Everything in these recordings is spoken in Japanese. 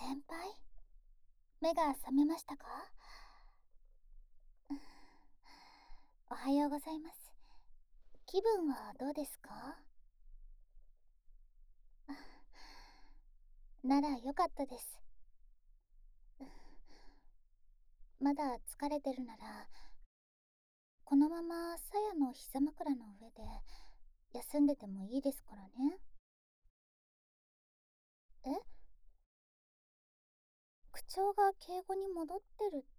先輩、目が覚めましたか？おはようございます。気分はどうですか？ならよかったです。まだ疲れてるなら、このままさやの膝枕の上で休んでてもいいですからね。え、口調が敬語に戻ってるって？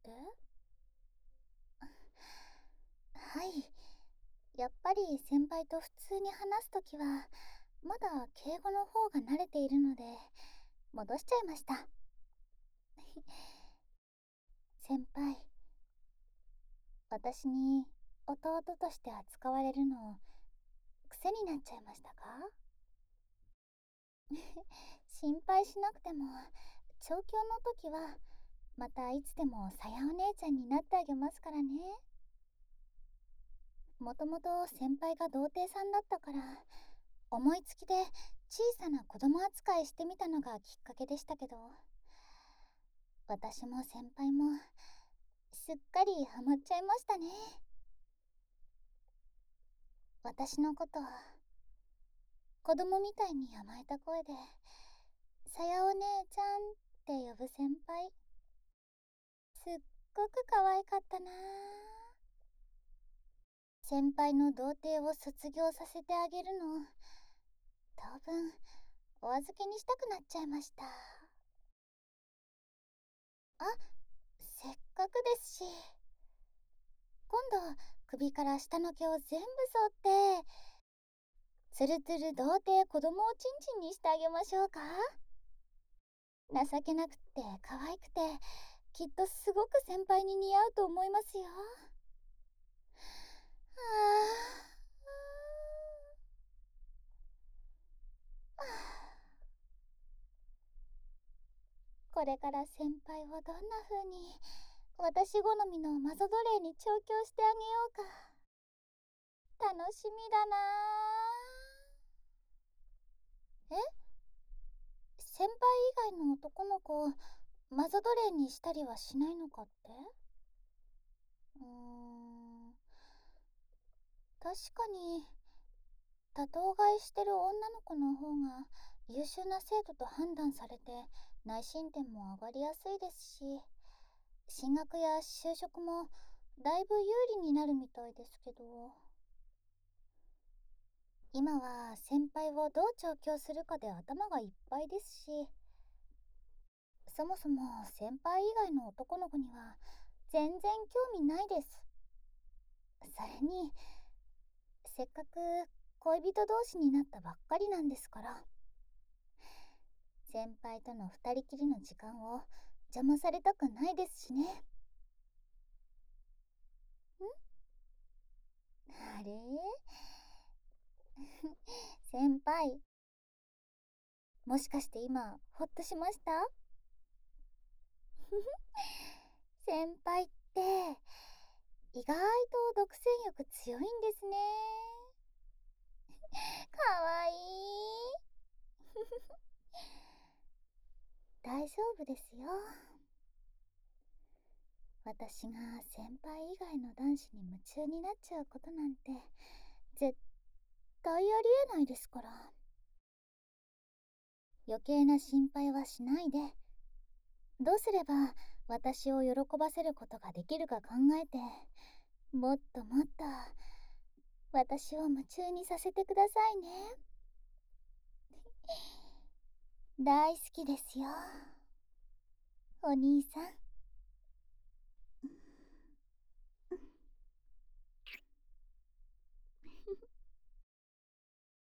はい。やっぱり先輩と普通に話すときは、まだ敬語の方が慣れているので、戻しちゃいました。先輩、私に弟として扱われるの癖になっちゃいましたか？心配しなくても、調教の時はまたいつでもさやお姉ちゃんになってあげますからね。もともと先輩が童貞さんだったから、思いつきで小さな子供扱いしてみたのがきっかけでしたけど、私も先輩もすっかりハマっちゃいましたね。私のこと子供みたいに甘えた声でさやお姉ちゃんって呼ぶ先輩、すっごく可愛かったなぁ。先輩の童貞を卒業させてあげるの、当分お預けにしたくなっちゃいました。あ、せっかくですし、今度首から下の毛を全部剃ってつるつる童貞子供をチンチンにしてあげましょうか？情けなくって可愛くて、きっとすごく先輩に似合うと思いますよ。ああ、これから先輩をどんな風に私好みのマゾ奴隷に調教してあげようか、楽しみだなぁ。先輩以外の男の子をマゾ奴隷にしたりはしないのかって？確かに多頭飼いしてる女の子の方が優秀な生徒と判断されて、内申点も上がりやすいですし、進学や就職もだいぶ有利になるみたいですけど、今は先輩をどう調教するかで頭がいっぱいですし、そもそも先輩以外の男の子には全然興味ないです。それに、せっかく恋人同士になったばっかりなんですから、先輩との二人きりの時間を邪魔されたくないですしね。あれ先輩、もしかして今ほっとしました？先輩って意外と独占欲強いんですね。かわいい。大丈夫ですよ。私が先輩以外の男子に夢中になっちゃうことなんて絶対ありえないですから。余計な心配はしないで、どうすれば私を喜ばせることができるか考えて、もっともっと私を夢中にさせてくださいね。大好きですよ、お兄さん。